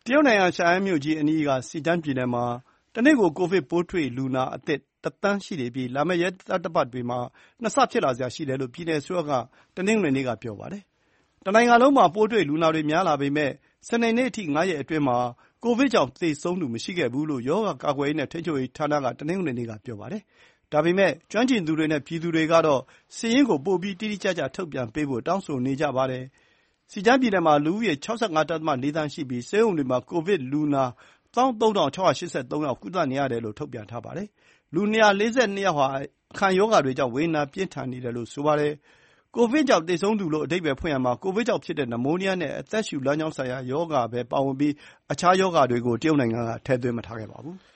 တရုတ်နိုင်ငံရှန်ဟိုင်းမြို့ကြီးအနီးက စီကျန်းပြည်နယ်မှာတနေ့ကိုကိုဗစ်ပိုးတွေ့လူနာအသစ် ၁ သန်းရှိနေပြီးလာမယ့်ရက်သတ္တပတ်တွေမှာ၂ ဆဖြစ်လာစရာရှိတယ်လို့ပြည်နယ်အစိုးရကတနင်္ဂနွေနေ့ကပြောပါတယ်။တနိုင်ငံလုံးမှာပိုးတွေ့လူနာတွေများလာပေမယ့်စနေနေ့အထိ ၅ ရက်အတွင်းမှာကိုဗစ်ကြောင့်သေဆုံးသူမရှိခဲ့ဘူးလို့ရောဂါကာကွယ်ရေးနဲ့ထိန်းချုပ်ရေးဌာနကတနင်္ဂနွေနေ့ကပြောပါတယ်။ဒါပေမယ့်ကျွမ်းကျင်သူတွေနဲ့ပြည်သူတွေကတော့စာရင်းကိုပိုပြီးတိတိကျကျထုတ်ပြန်ပေးဖို့တောင်းဆိုနေကြပါတယ်။စီကျန်းပြည်နယ်မှာလူဦးရေ ၆၅.၄ သန်းရှိပြီးဆေးရုံတွေမှာကိုဗစ်လူနာ ၁၃,၆၈၃ ယောက်ကုသနေရတယ်လို့ထုတ်ပြန်ထားပါတယ်။လူ ၂၄၂ ယောက်ဟာ အခံရောဂါတွေကြောင့်ဝေဒနာပြင်းထန်နေတယ်လို့ဆိုပါတယ်။ကိုဗစ်ကြောင့်သေဆုံးသူလို့အဓိပ္ပါယ်ဖွင့်ရာမှာကိုဗစ်ကြောင့်ဖြစ်တဲ့နမိုးနီးယားနဲ့အသက်ရှူလမ်းကြောင်းဆိုင်ရာရောဂါပဲပါဝင်ပြီးအခြားရောဂါတွေကိုတရုတ်နိုင်ငံကထည့်သွင်းမထားခဲ့ပါဘူး။